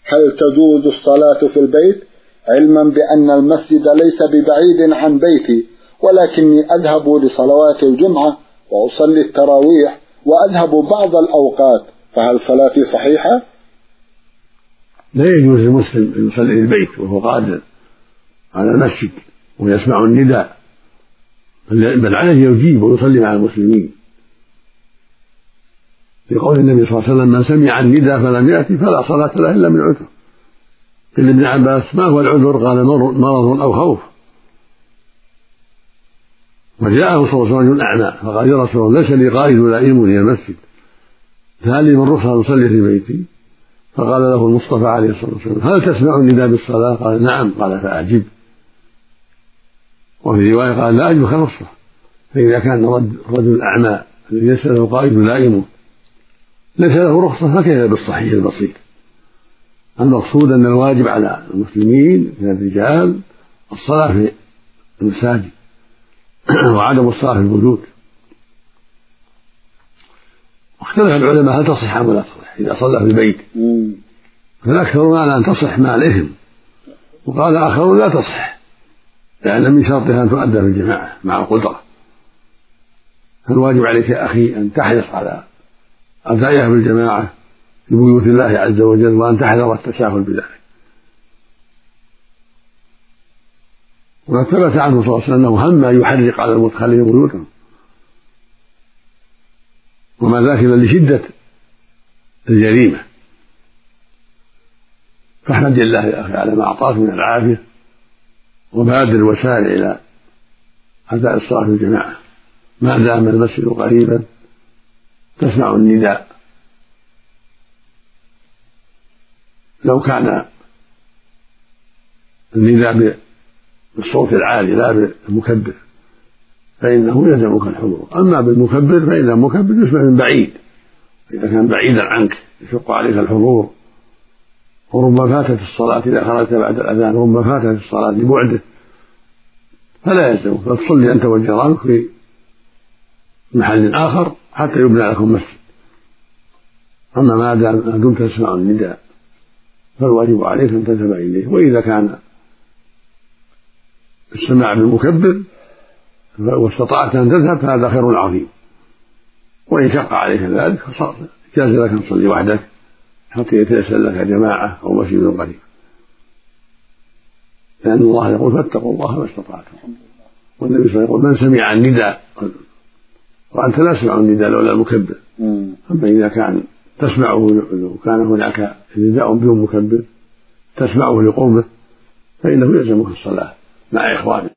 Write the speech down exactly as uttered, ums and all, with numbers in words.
هل تجوز الصلاة في البيت علما بأن المسجد ليس ببعيد عن بيتي، ولكني أذهب لصلوات الجمعة وأصلي التراويح وأذهب بعض الأوقات، فهل صلاتي صحيحة؟ لا يجوز للمسلم أن يصلي في البيت وهو قادر على المسجد ويسمع النداء، بل عليه يجيب ويصلي مع المسلمين، لقول النبي صلى الله عليه وسلم: من سمع النداء فلم يأتي فلا صلاة له إلا من عذر. قيل لابن عباس: ما هو العذر؟ قال: مرض أو خوف. وجاءه صلى الله عليه وسلم أعمى فقال: يا رسول الله، ليس لي قائد يلائمني المسجد، فهل لي من رخصة نصلي في بيتي؟ فقال له المصطفى عليه الصلاة والسلام: هل تسمع النداء بالصلاة؟ قال: نعم. قال: فأعجب. وفي رواية قال: لا أجبك رخصة. فإذا كان الرجل الأعمى الذي ليس له قائد يلائمه ليس له رخصة، فكيف بالصحيح البسيط؟ المقصود أن الواجب على المسلمين من الرجال الصلاة في المساجد وعدم الصلاة في البيوت. واختلف العلماء هل تصح أم لا تصح إذا صلى في البيت، فالأكثرون على أن تصح مع الإثم، وقال آخرون لا تصح لأن من شرطها أن تؤدى في الجماعة مع القدرة. فالواجب عليك يا أخي أن تحرص على أدائها بالجماعة في بيوت الله عز وجل، وأن تحذر التساهل بذلك. وقد ثبت عنه صلى الله عليه وسلم أنه هم يحرق على المدخلين بيوتهم، وما ذاك إلا لشدة الجريمة. فاحمد الله يا أخي على ما أعطاك من العافية، وبادر وسارع إلى أداء الصلاة في الجماعة ما دام المسجد قريبا تسمع النداء. لو كان النداء بالصوت العالي لا بالمكبر فإنه يلزمك الحضور، أما بالمكبر فإن المكبر يسمع من بعيد، إذا كان بعيدا عنك يشق عليك الحضور، وربما فاتت الصلاة إذا خرجت بعد الأذان، ربما فاتت الصلاة لبعده، فلا يلزمك، فتصلي أنت وجيرانك في محل آخر حتى يبنى لكم مسجد. أما ما دمت تسمع النداء فالواجب عليك أن تذهب إليه، وإذا كان السماع بالمكبر واستطعت أن تذهب فهذا خير عظيم، وإن شق عليك ذلك جاز لك أن تصلي وحدك حتى يتيسر لك جماعة أو مسجد قريب، لأن الله يقول: فاتقوا الله ما استطعتم. والنبي صلى الله عليه وسلم يقول: من سمع النداء، وأنت لا تسمع النداء لولا المكبر. أما إذا كان تسمعه وكان هناك نداء بدون مكبر تسمعه لقربه فإنه يلزمك الصلاة مع إخوانه.